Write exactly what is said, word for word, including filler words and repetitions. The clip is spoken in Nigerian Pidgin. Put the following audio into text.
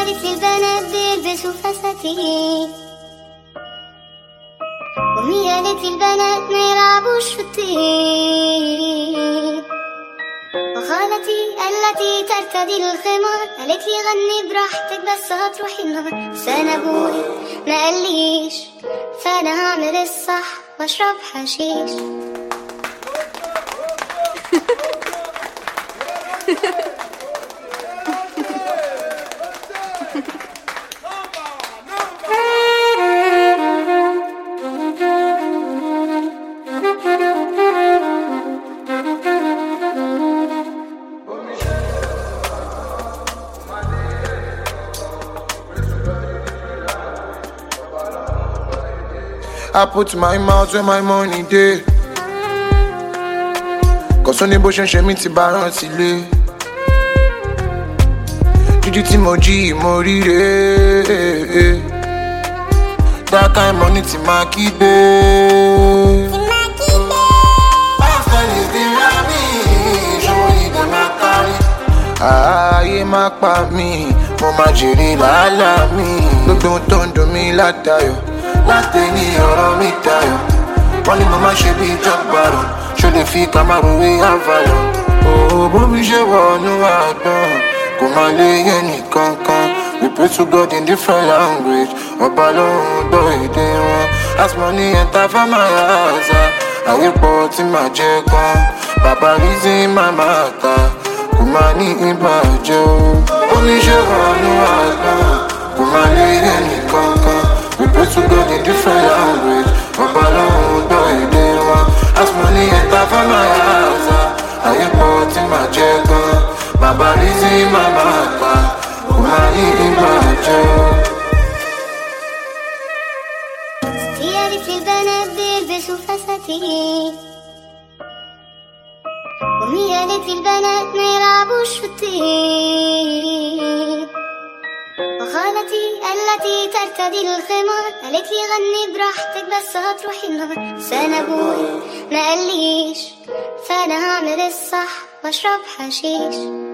قالت لي البنات بيلبسوا فساتين، ومي قالت لي البنات ما يلعبوش في الطين، وخالتي التي ترتدي الخمار قالت لي غني براحتك بس هتروحي النار. بس انا ابوي ما قاليش، فانا هعمل الصح واشرب حشيش. I put my mouth where my money dey, cause only bó ṣe ń ṣe mí ti bá rántí lé. Jíjí tí mo jí mo ríre, that kind money ti máa kígbe. Ayé má pa mí, mo máa jèrè làálàá mi. Gbogbo ohun tó ń dùn mí látayọ̀, láti ní ọ̀rọ̀ mi dayọ̀. Wọ́n ní mo máa ṣe bí jọ́gbàrọ̀, ṣó lè fi Camaro wé Avalon. Òwò bómi ṣe wọnú àgbọ̀n, kò máa lè yé nìkankan. We pray to God in different language, ọba lóhùn gbọ́ èdè wọn. As money enter for my house, ayé pọ̀ tí màá jẹ gan. Bàbá reason my matter, kò máa ní ìbàjẹ́ o. Bómi ṣe wọnú àgbọ̀n, kò máa lè yé nìkankan. We pray to God in different language, ọba lóhùn gbọ́ èdè wọn. As money enter for my house, ayé pọ̀ tí màá jẹ gan. Bàbá reason my matter, kò máa ní ìbàjẹ́ o. قالت لي البنات بيلبسوا فساتين، ومي قالت لي البنات ما يلعبوش في الطين، وخالتي التي ترتدي الخمار قالت لي غني براحتك بس هتروحي النار. بس انا ابوي ما قاليش، فانا هعمل الصح واشرب حشيش.